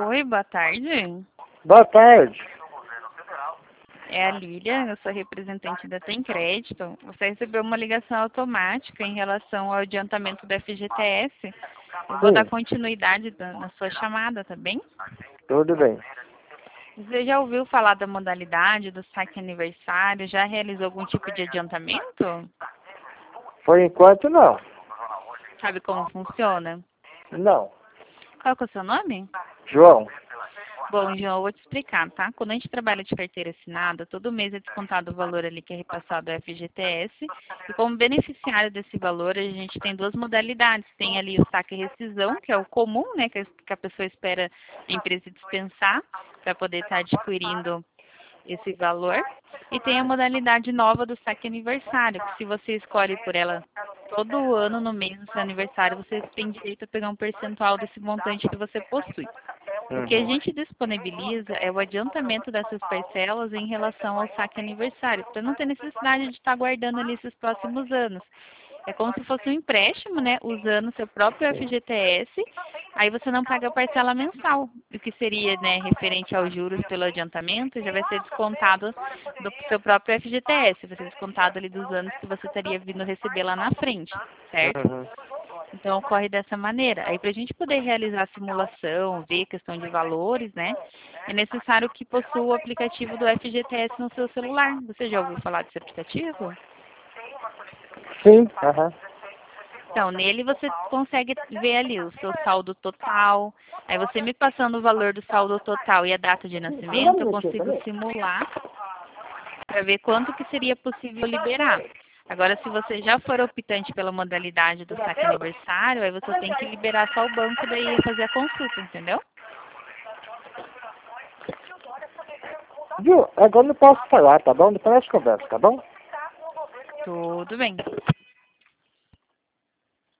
Oi, boa tarde. Boa tarde. É a Lília, eu sou representante da Tem Crédito. Você recebeu uma ligação automática em relação ao adiantamento do FGTS. Eu vou dar Sim, continuidade na sua chamada, tá bem? tudo bem. Você já ouviu falar da modalidade do saque aniversário? Já realizou algum tipo de adiantamento? Por enquanto, não. Sabe como funciona? Não. Qual que é o seu nome? João, Bom, João, eu vou te explicar, tá? Quando a gente trabalha de carteira assinada, todo mês é descontado o valor ali que é repassado ao FGTS. E como beneficiário desse valor, a gente tem duas modalidades. Tem ali o saque e rescisão, que é o comum, né? Que a pessoa espera a empresa dispensar para poder estar adquirindo esse valor. E tem a modalidade nova do saque aniversário, que se você escolhe por ela todo ano, no mês do seu aniversário, você tem direito a pegar um percentual desse montante que você possui. O que a Uhum. gente disponibiliza é o adiantamento dessas parcelas em relação ao saque aniversário, para não ter necessidade de estar guardando ali esses próximos anos. É como se fosse um empréstimo, né? Usando seu próprio Sim. FGTS, aí você não paga a parcela mensal. O que seria, né, referente aos juros pelo adiantamento, já vai ser descontado do seu próprio FGTS, vai ser descontado ali dos anos que você estaria vindo receber lá na frente, certo? Uhum. Então ocorre dessa maneira. Aí para a gente poder realizar a simulação, ver questão de valores, né? É necessário que possua o aplicativo do FGTS no seu celular. Você já ouviu falar desse aplicativo? Sim, aham. Então, nele você consegue ver ali o seu saldo total. Aí você me passando o valor do saldo total e a data de Me dá um nascimento, eu minutinho consigo também. simular para ver quanto que seria possível liberar. Agora, se você já for optante pela modalidade do saque aniversário, aí você tem que liberar só o banco e daí fazer a consulta, entendeu? Viu? Agora não posso falar, tá bom? Depois nós conversa, tá bom? Tudo bem.